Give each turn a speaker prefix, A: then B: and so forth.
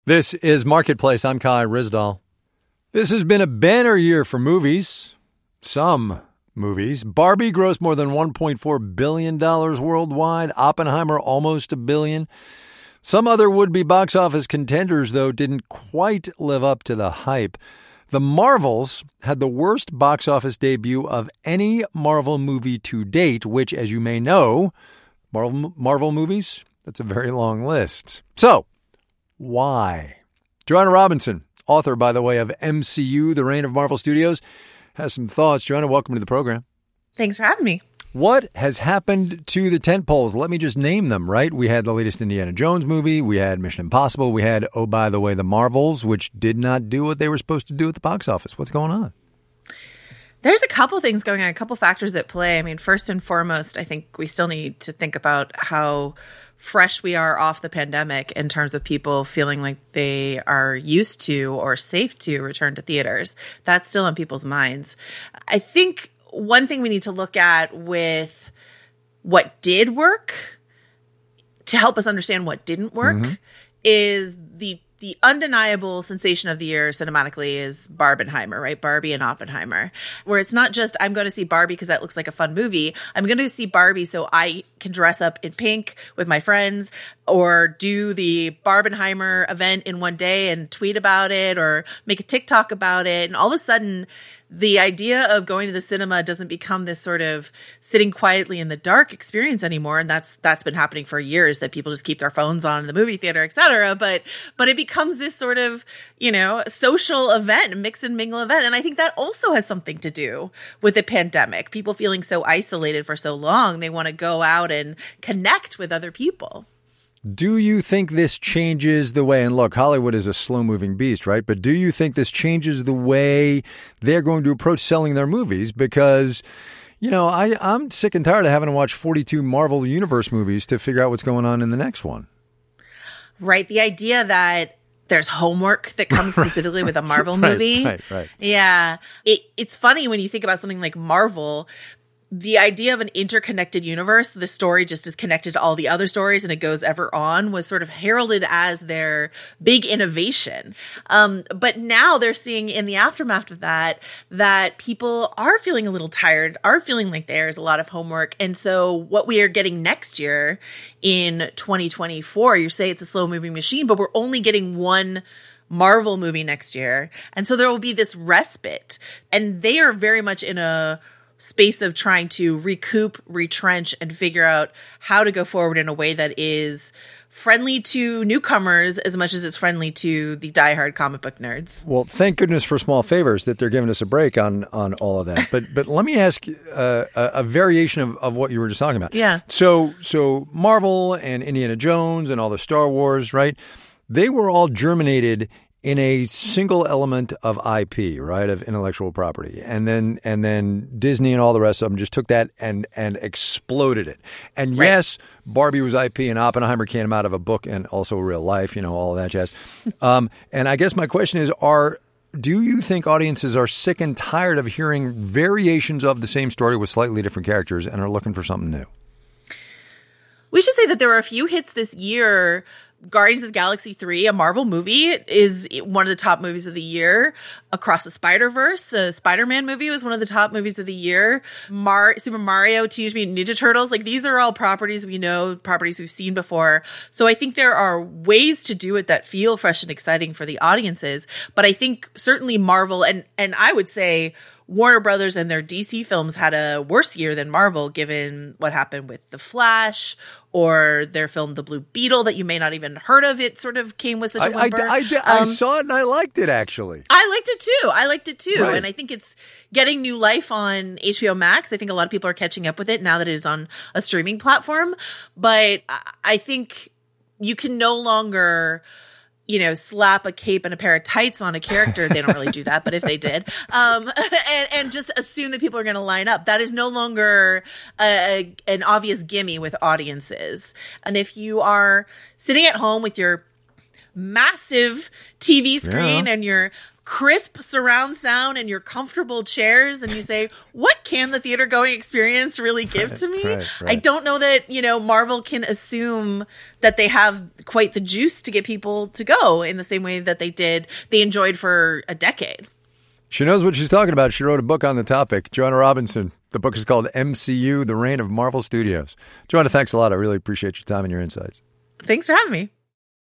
A: This is Marketplace. I'm Kai Ryssdal. This has been a banner year for movies. Some movies. Barbie grossed more than $1.4 billion worldwide. Oppenheimer almost $1 billion. Some other would-be box office contenders, though, didn't quite live up to the hype. The Marvels had the worst box office debut of any Marvel movie to date, which, as you may know, Marvel movies, that's a very long list. So, why? Joanna Robinson, author, by the way, of MCU, The Reign of Marvel Studios, has some thoughts. Joanna, welcome to the program.
B: Thanks for having me.
A: What has happened to the tentpoles? Let me just name them, right? We had the latest Indiana Jones movie. We had Mission Impossible. We had, oh, by the way, the Marvels, which did not do what they were supposed to do at the box office. What's going on?
B: There's a couple things going on, a couple factors at play. I mean, first and foremost, I think we still need to think about how fresh we are off the pandemic in terms of people feeling like they are used to or safe to return to theaters. That's still on people's minds. I think one thing we need to look at with what did work to help us understand what didn't work is the undeniable sensation of the year cinematically is Barbenheimer, right? Barbie and Oppenheimer, where it's not just I'm going to see Barbie because that looks like a fun movie. I'm going to see Barbie so I can dress up in pink with my friends or do the Barbenheimer event in one day and tweet about it or make a TikTok about it. And all of a sudden, the idea of going to the cinema doesn't become this sort of sitting quietly in the dark experience anymore. And that's been happening for years, that people just keep their phones on in the movie theater, et cetera. But it becomes this sort of, social event, mix and mingle event. And I think that also has something to do with the pandemic. People feeling so isolated for so long, they want to go out and connect with other people.
A: Do you think this changes the way, and look, Hollywood is a slow-moving beast, right? But do you think this changes the way they're going to approach selling their movies? Because, I'm sick and tired of having to watch 42 Marvel Universe movies to figure out what's going on in the next one.
B: Right. The idea that there's homework that comes specifically with a Marvel movie.
A: Right.
B: Yeah. It's funny when you think about something like Marvel. The idea of an interconnected universe, the story just is connected to all the other stories and it goes ever on, was sort of heralded as their big innovation. But now they're seeing in the aftermath of that people are feeling a little tired, are feeling like there's a lot of homework. And so what we are getting next year in 2024, you say it's a slow moving machine, but we're only getting one Marvel movie next year. And so there will be this respite, and they are very much in a space of trying to recoup, retrench, and figure out how to go forward in a way that is friendly to newcomers as much as it's friendly to the diehard comic book nerds.
A: Well, thank goodness for small favors that they're giving us a break on all of that. But let me ask a variation of what you were just talking about.
B: Yeah.
A: So Marvel and Indiana Jones and all the Star Wars, right? They were all germinated in a single element of IP, right, of intellectual property. And then Disney and all the rest of them just took that and exploded it. And
B: right.
A: Yes, Barbie was IP and Oppenheimer came out of a book and also real life, all of that jazz. And I guess my question is, do you think audiences are sick and tired of hearing variations of the same story with slightly different characters and are looking for something new?
B: We should say that there were a few hits this year. Guardians of the Galaxy 3, a Marvel movie, is one of the top movies of the year. Across the Spider-Verse, a Spider-Man movie was one of the top movies of the year. Super Mario, Teenage Mutant Ninja Turtles, these are all properties we know, properties we've seen before. So I think there are ways to do it that feel fresh and exciting for the audiences. But I think certainly Marvel, and I would say Warner Brothers and their DC films had a worse year than Marvel, given what happened with The Flash or their film The Blue Beetle that you may not even heard of. It sort of came with such a whimper.
A: I saw it and I liked it, actually.
B: I liked it too.
A: Right.
B: And I think it's getting new life on HBO Max. I think a lot of people are catching up with it now that it is on a streaming platform. But I think you can no longer slap a cape and a pair of tights on a character. They don't really do that, but if they did, and just assume that people are going to line up. That is no longer an obvious gimme with audiences. And if you are sitting at home with your massive TV screen and your crisp surround sound and your comfortable chairs, and you say, what can the theater going experience really give to me?
A: Right.
B: I don't know that, Marvel can assume that they have quite the juice to get people to go in the same way that they enjoyed for a decade.
A: She knows what she's talking about. She wrote a book on the topic. Joanna Robinson. The book is called MCU, The Reign of Marvel Studios. Joanna, thanks a lot. I really appreciate your time and your insights.
B: Thanks for having me.